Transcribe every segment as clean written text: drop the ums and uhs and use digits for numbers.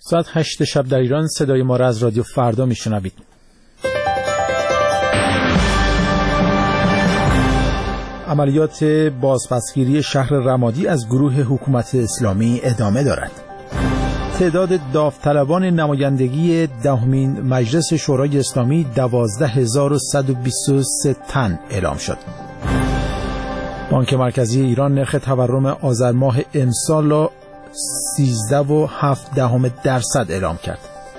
ساعت 8 شب در ایران. صدای ما را از رادیو فردا میشنوید. عملیات بازپسگیری شهر رمادی از گروه حکومت اسلامی ادامه دارد. تعداد داوطلبان نمایندگی دهمین مجلس شورای اسلامی 12123 تن اعلام شد. بانک مرکزی ایران نرخ تورم آذر ماه امسال را 13.7% اعلام کرد.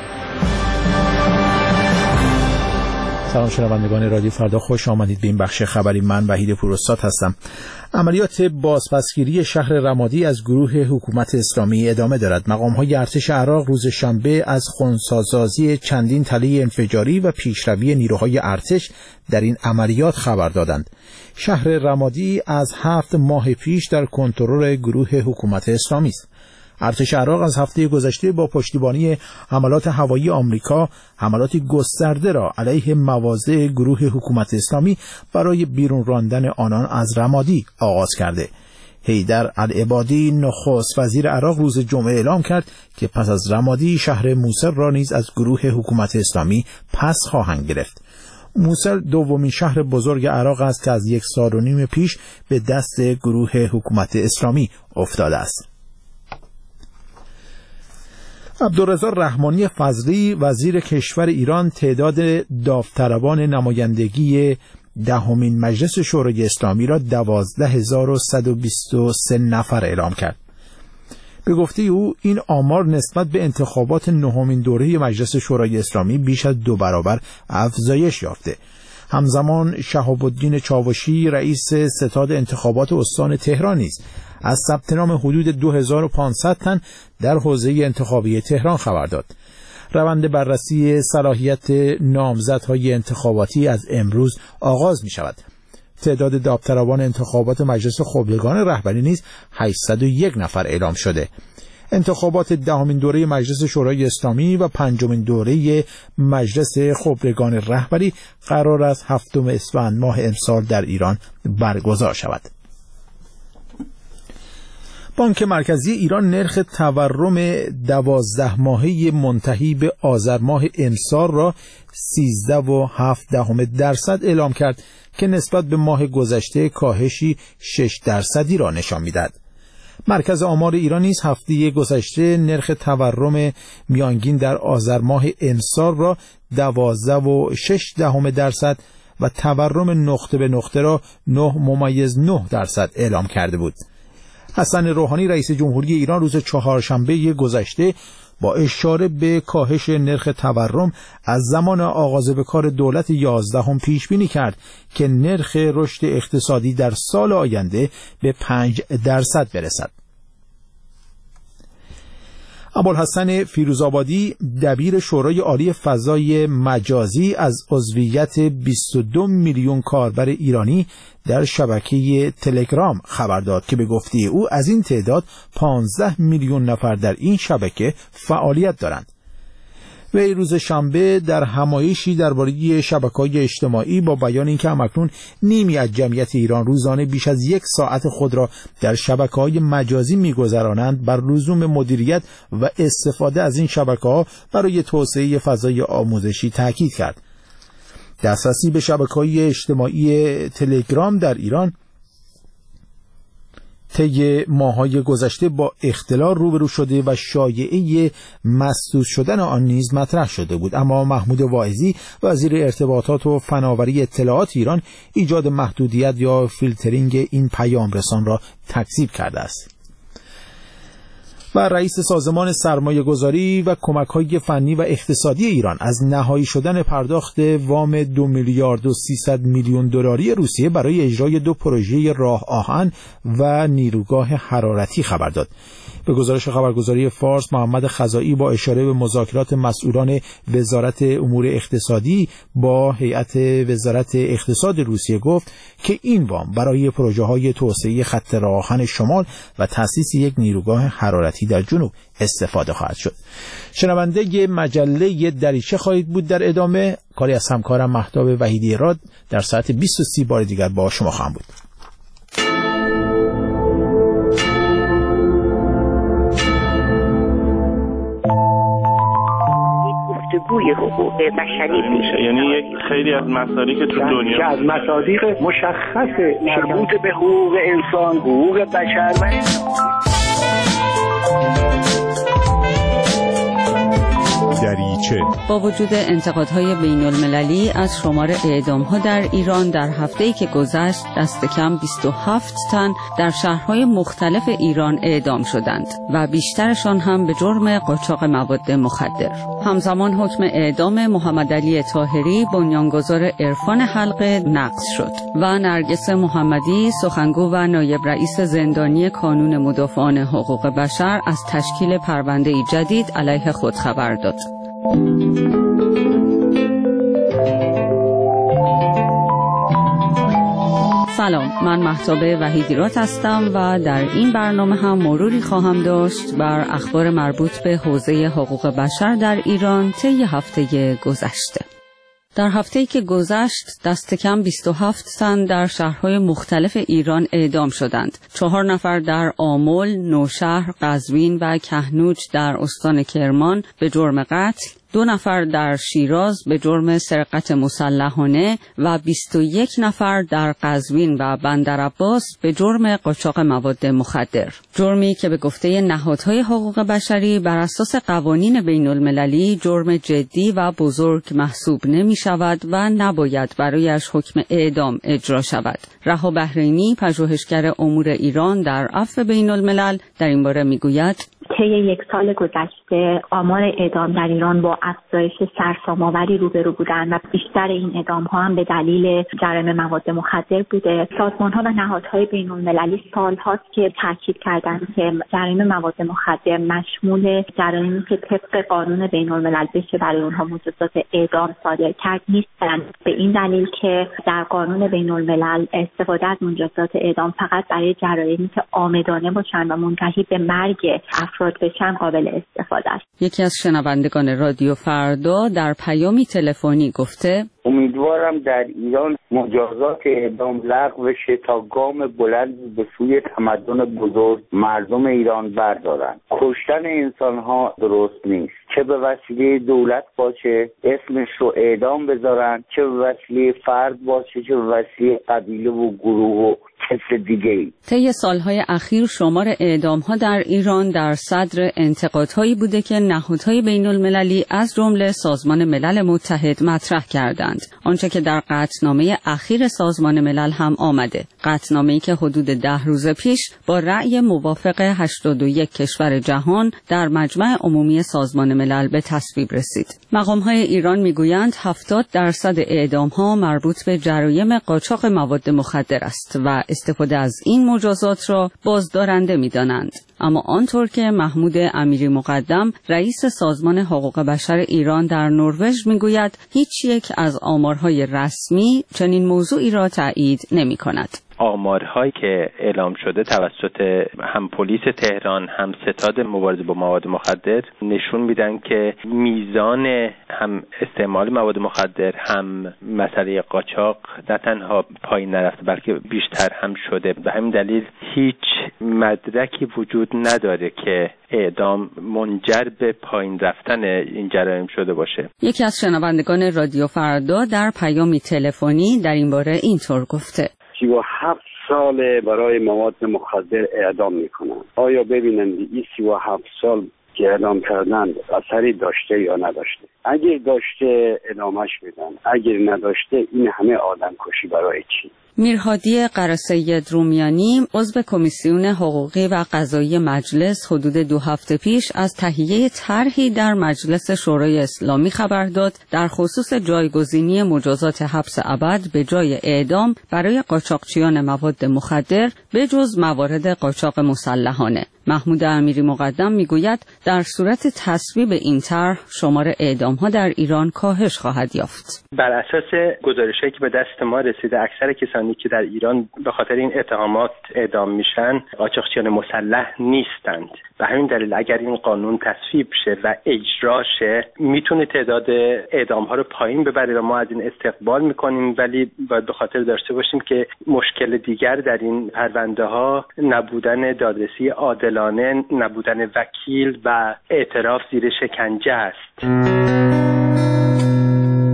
سلام شنوندگان رادیو فردا، خوش آمدید به این بخش خبری. من وحید پوراستاد هستم. عملیات بازپسگیری شهر رمادی از گروه حکومت اسلامی ادامه دارد. مقام‌های ارتش عراق روز شنبه از خنثی‌سازی چندین تله انفجاری و پیشروی نیروهای ارتش در این عملیات خبر دادند. شهر رمادی از 7 ماه پیش در کنترل گروه حکومت اسلامی است. ارتش عراق از هفته گذشته با پشتیبانی حملات هوایی آمریکا حملاتی گسترده را علیه مواضع گروه حکومت اسلامی برای بیرون راندن آنان از رمادی آغاز کرده. حیدر العبادی نخست وزیر عراق روز جمعه اعلام کرد که پس از رمادی شهر موصل را نیز از گروه حکومت اسلامی پس خواهند گرفت. موصل دومین شهر بزرگ عراق است که از 1.5 سال پیش به دست گروه حکومت اسلامی افتاده است. عبدالرضا رحمانی فضلی وزیر کشور ایران تعداد داوطلبان نمایندگی دهمین مجلس شورای اسلامی را 12123 نفر اعلام کرد. به گفته او این آمار نسبت به انتخابات نهمین دوره مجلس شورای اسلامی بیش از 2 برابر افزایش یافته. همزمان شهاب الدین چاوشی رئیس ستاد انتخابات استان تهران نیز از ثبت نام حدود 2500 تن در حوزه انتخابی تهران خبر داد. روند بررسی صلاحیت نامزدهای انتخاباتی از امروز آغاز می شود. تعداد داوطلبان انتخابات مجلس خبرگان رهبری نیز 801 نفر اعلام شده. انتخابات دهمین دوره مجلس شورای اسلامی و 5مین دوره مجلس خبرگان رهبری قرار است 7 اسفند ماه امسال در ایران برگزار شود. بانک مرکزی ایران نرخ تورم 12 ماهه منتهی به آذر ماه امسال را 13.7% اعلام کرد که نسبت به ماه گذشته کاهشی 6% را نشان می‌دهد. مرکز آمار ایران نیز هفته گذشته نرخ تورم میانگین در آذر ماه امسال را 12.6% و تورم نقطه به نقطه را 9.9% اعلام کرده بود. حسن روحانی رئیس جمهوری ایران روز چهارشنبه گذشته با اشاره به کاهش نرخ تورم از زمان آغاز به کار دولت 11 پیش بینی کرد که نرخ رشد اقتصادی در سال آینده به 5% برسد. ابوالحسن فیروزآبادی دبیر شورای عالی فضای مجازی از عضویت 22 میلیون کاربر ایرانی در شبکه تلگرام خبر داد که به گفته او از این تعداد 15 میلیون نفر در این شبکه فعالیت دارند. وی روز شنبه در همایشی درباره شبکه‌های اجتماعی با بیان اینکه همکنون نیمی از جمعیت ایران روزانه بیش از 1 ساعت خود را در شبکه‌های مجازی می‌گذرانند بر لزوم مدیریت و استفاده از این شبکه‌ها برای توسعه فضای آموزشی تاکید کرد. دسترسی به شبکه‌های اجتماعی تلگرام در ایران طی ماه‌های گذشته با اختلال روبرو شده و شایعه مسدود شدن آن نیز مطرح شده بود، اما محمود واعظی وزیر ارتباطات و فناوری اطلاعات ایران ایجاد محدودیت یا فیلترینگ این پیام رسان را تکذیب کرده است. و رئیس سازمان سرمایه‌گذاری و کمک‌های فنی و اقتصادی ایران از نهایی شدن پرداخت وام 2 میلیارد و 300 میلیون دلاری روسیه برای اجرای 2 پروژه راه آهن و نیروگاه حرارتی خبر داد. به گزارش خبرگزاری فارس، محمد خزائی با اشاره به مذاکرات مسئولان وزارت امور اقتصادی با هیئت وزارت اقتصاد روسیه گفت که این وام برای پروژه‌های توسعه خط راه آهن شمال و تأسیس یک نیروگاه حرارتی در جنوب استفاده خواهد شد. شنونده مجله دریچه خواهید بود. در ادامه کاری از همکارم مهتاب وحیدی راد در ساعت 20:30 بار دیگر با شما خواهم بود. بازگوی حقوق بشری میشه. یعنی خیلی از مصادیق تو دنیا از مصادیق مشخص مربوط به حقوق انسان، حقوق بشر و دریچه. با وجود انتقادهای بین المللی از شمار اعدام‌ها در ایران، در هفته‌ای که گذشت دست کم 27 تن در شهرهای مختلف ایران اعدام شدند و بیشترشان هم به جرم قاچاق مواد مخدر. همزمان حکم اعدام محمد علی طاهری، بنیانگذار عرفان حلقه، نقض شد و نرگس محمدی، سخنگو و نایب رئیس زندانی کانون مدافعان حقوق بشر، از تشکیل پرونده‌ای جدید علیه خود خبر داد. سلام، من مهتاب وحیدیرات هستم و در این برنامه هم مروری خواهم داشت بر اخبار مربوط به حوزه حقوق بشر در ایران طی هفته گذشته. در هفته‌ای که گذشت دست کم 27 تن در شهرهای مختلف ایران اعدام شدند. 4 نفر در آمل، نوشهر، قزوین و کهنوج در استان کرمان به جرم قتل، 2 نفر در شیراز به جرم سرقت مسلحانه و 21 نفر در قزوین و بندرعباس به جرم قاچاق مواد مخدر. جرمی که به گفته نهادهای حقوق بشری بر اساس قوانین بین المللی جرم جدی و بزرگ محسوب نمی شود و نباید برایش حکم اعدام اجرا شود. رها بحرینی، پژوهشگر امور ایران در عفو بین الملل، در این باره می گوید: طی یک سال گذشته آمار اعدام در ایران با افزایش سرسام‌آوری روبرو بودند و بیشتر این اعدام‌ها هم به دلیل جرایم مواد مخدر بوده. سازمان‌ها و نهادهای بین‌المللی سال‌هاست که تاکید کردند که جرایم مواد مخدر مشمول جرایمی که طبق قانون بین‌الملل بشه برای اونها مجازات اعدام صادر کرد نیستند. به این دلیل که در قانون بین‌الملل استفاده از مجازات اعدام فقط برای جرایمی که عامدانه باشند و منتهی به مرگ افراد بشن قابل استفاده است. یکی از شنوندگان رادیو فردا در پیامی تلفنی گفته: امیدوارم در ایران مجازات اعدام لغو بشه تا گام بلند به سوی تمدن بزرگ مردم ایران بردارن. کشتن انسان‌ها درست نیست، چه به وسیله دولت باشه اسمش رو اعدام بذارن، چه به وسیله فرد باشه، چه به وسیله قبیله و گروه و کس دیگه‌ای. طی سالهای اخیر شمار اعدام‌ها در ایران در صدر انتقادهایی بوده که نهادهای بین‌المللی از جمله سازمان ملل متحد مطرح کردند. آنچه که در قطعنامه اخیر سازمان ملل هم آمده. قطعنامه‌ای که حدود 10 روز پیش با رأی موافق 81 کشور جهان در مجمع عمومی سازمان ملل به تصویب رسید. مقام‌های ایران می‌گویند 70% اعدام‌ها مربوط به جرایم قاچاق مواد مخدر است و استفاده از این مجازات را بازدارنده می‌دانند. اما آنطور که محمود امیری مقدم، رئیس سازمان حقوق بشر ایران در نروژ میگوید، هیچ یک از آمارهای رسمی چنین موضوعی را تایید نمی‌کند. آمارهایی که اعلام شده توسط هم پلیس تهران هم ستاد مبارزه با مواد مخدر نشون میدن که میزان هم استعمال مواد مخدر هم مسئله قاچاق نه تنها پایین نرفته بلکه بیشتر هم شده. به همین دلیل هیچ مدرکی وجود نداره که اعدام منجر به پایین رفتن این جرایم شده باشه. یکی از شنوندگان رادیو فردا در پیامی تلفنی در این باره اینطور گفته: 37 سال برای مواد مخدر اعدام میکنن. آیا ببینن این 37 سال که اعدام کردن اثری داشته یا نداشته؟ اگر داشته ادامهش میدن، اگر نداشته این همه آدم کشی برای چی؟ میرهادی قره‌سید رومیانی، عضو کمیسیون حقوقی و قضایی مجلس، حدود 2 هفته پیش از تهیه طرحی در مجلس شورای اسلامی خبر داد در خصوص جایگزینی مجازات حبس ابد به جای اعدام برای قاچاقچیان مواد مخدر به جز موارد قاچاق مسلحانه. محمود امیری مقدم میگوید در صورت تصویب این طرح شمار اعدام‌ها در ایران کاهش خواهد یافت. بر اساس گزارشی که به دست ما رسیده اکثر کسانی که در ایران به خاطر این اتهامات اعدام میشن قاچاقچیان مسلح نیستند. به همین دلیل اگر این قانون تصویب شه و اجرا شه میتونه تعداد اعدام‌ها رو پایین ببره و ما از این استقبال میکنیم، ولی باید به خاطر داشته باشیم که مشکل دیگر در این پرونده‌ها نبودن دادرسی عادلانه، نبودن وکیل و اعتراف زیر شکنجه است.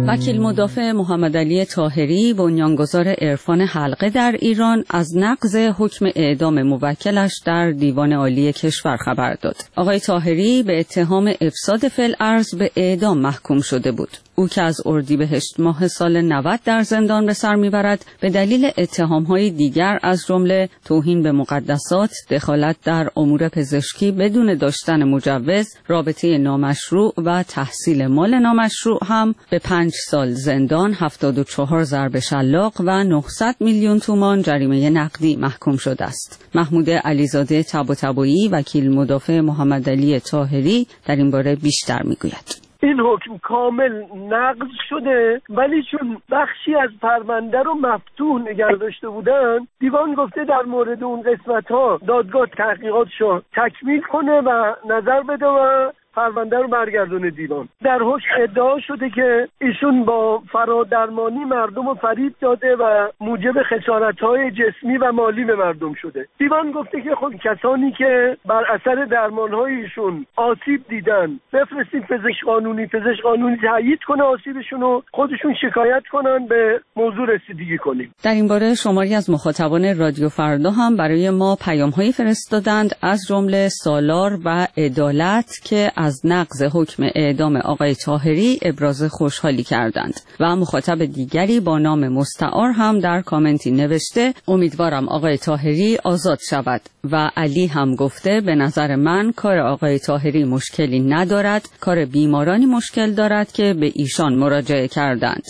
وکیل مدافع محمد علی طاهری، بنیانگذار عرفان حلقه در ایران، از نقض حکم اعدام موکلش در دیوان عالی کشور خبر داد. آقای طاهری به اتهام افساد فی‌الارض به اعدام محکوم شده بود. او که از اردیبهشت ماه سال 90 در زندان به سر میبرد به دلیل اتهام‌های دیگر از جمله توهین به مقدسات، دخالت در امور پزشکی بدون داشتن مجوز، رابطه نامشروع و تحصیل مال نامشروع هم به 5 سال زندان، 74 ضرب شلاق و 900 میلیون تومان جریمه نقدی محکوم شده است. محمود علیزاده طباطبایی، وکیل مدافع محمد علی طاهری، در این باره بیشتر میگوید. این حکم کامل نقض شده، ولی چون بخشی از پرونده رو مفتوح نگه داشته بودن، دیوان گفته در مورد اون قسمت‌ها دادگاه تحقیقاتشو تکمیل کنه و نظر بده و پرونده رو برگردونه دیوان. در حکم ادعا شده که ایشون با فرادرمانی مردم رو فریب داده و موجب خسارت‌های جسمی و مالی به مردم شده. دیوان گفته که خود کسانی که بر اثر درمان‌های ایشون آسیب دیدن بفرستید پزشک قانونی تایید کنه آسیبشون رو، خودشون شکایت کنن، به موضوع رسیدگی کنیم. در این باره شماری از مخاطبان رادیو فردا هم برای ما پیام‌هایی فرستادند، از جمله سالار و عدالت که از نقض حکم اعدام آقای طاهری ابراز خوشحالی کردند و مخاطب دیگری با نام مستعار هم در کامنتی نوشته امیدوارم آقای طاهری آزاد شود و علی هم گفته به نظر من کار آقای طاهری مشکلی ندارد، کار بیمارانی مشکل دارد که به ایشان مراجعه کردند.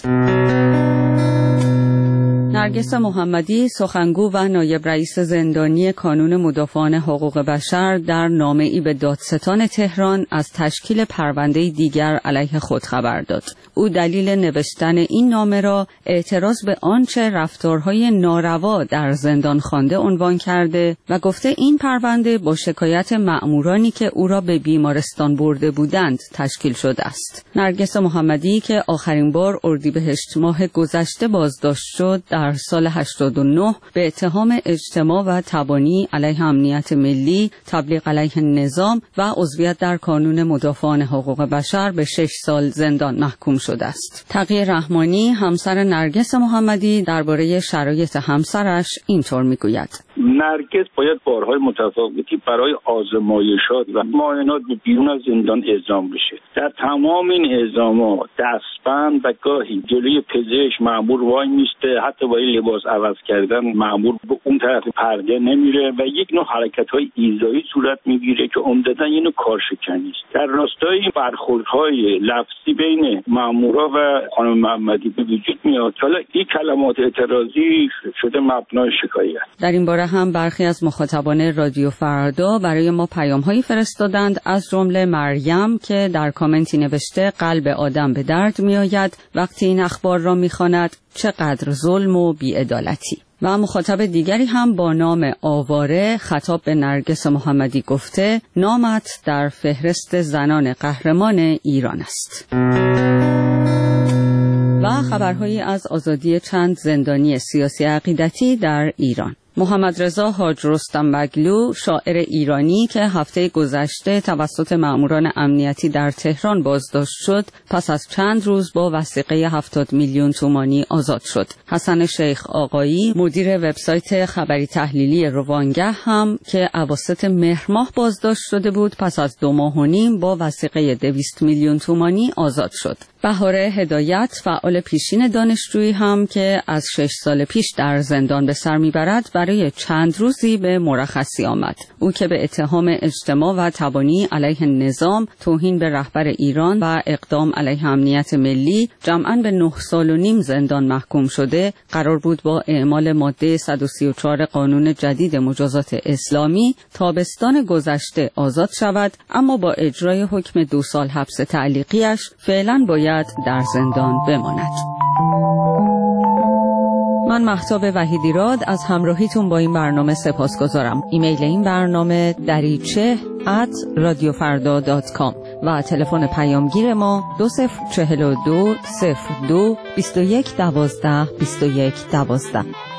نرگس محمدی، سخنگو و نایب رئیس زندانی کانون مدافعان حقوق بشر، در نامه‌ای به دادستان تهران از تشکیل پرونده دیگر علیه خود خبر داد. او دلیل نوشتن این نامه را اعتراض به آنچه رفتارهای ناروا در زندان خوانده عنوان کرده و گفته این پرونده با شکایت مأمورانی که او را به بیمارستان برده بودند تشکیل شده است. نرگس محمدی که آخرین بار اردیبهشت ماه گذشته بازداشت شد، در سال 89 به اتهام اجتماع و تبانی علیه امنیت ملی، تبلیغ علیه نظام و عضویت در کانون مدافعان حقوق بشر به 6 سال زندان محکوم شده است. تقی رحمانی، همسر نرگس محمدی، درباره شرایط همسرش اینطور میگوید: نرگس باید بارهای متفاوتی برای آزمایشات و معاینات به بیرون از زندان اعزام بشه. در تمام این اعزامات دستبند و گاهی جلوی پزشک مأمور وای میسته، حتی با لباس عوض کردن مأمور به اون طرف پرده نمیره و یک نوع حرکت‌های ایذایی صورت میگیره که عمدتاً یه نوع کارشکنی است. در راستای برخوردهای لفظی بین مأمورا و خانم محمدی به وجود میاد. حالا این کلمات اعتراضی شده مبنای شکایت. در این باره هم برخی از مخاطبان رادیو فردا برای ما پیام‌هایی فرستادند، از جمله مریم که در کامنتی نوشته قلب آدم به درد میآید وقتی این اخبار را میخواند، چقدر ظلم و بی‌عدالتی. و مخاطب دیگری هم با نام آواره خطاب به نرگس محمدی گفته نامت در فهرست زنان قهرمان ایران است. و خبرهایی از آزادی چند زندانی سیاسی عقیدتی در ایران. محمد رضا حاج رستم بگلو، شاعر ایرانی که هفته گذشته توسط مأموران امنیتی در تهران بازداشت شد، پس از چند روز با وثیقه 70 میلیون تومانی آزاد شد. حسن شیخ آقایی، مدیر وبسایت خبری تحلیلی روانگه هم که اواسط مهر ماه بازداشت شده بود، پس از 2 ماه و نیم با وثیقه 200 میلیون تومانی آزاد شد. بهاره هدایت، فعال پیشین دانشجویی هم که از 6 سال پیش در زندان به سر میبرد، برای چند روزی به مرخصی آمد. او که به اتهام اجتماع و تبانی علیه نظام، توهین به رهبر ایران و اقدام علیه امنیت ملی جمعاً به 9 سال و نیم زندان محکوم شده، قرار بود با اعمال ماده 134 قانون جدید مجازات اسلامی تابستان گذشته آزاد شود، اما با اجرای حکم 2 سال حبس تعلیقیش فعلاً باید در زندان بماند. من مهتاب وحیدیراد از همراهیتون با این برنامه سپاسگزارم. ایمیل این برنامه dariche@radiofarda.com و تلفن پیامگیر ما 2042 02 21 12 21 12.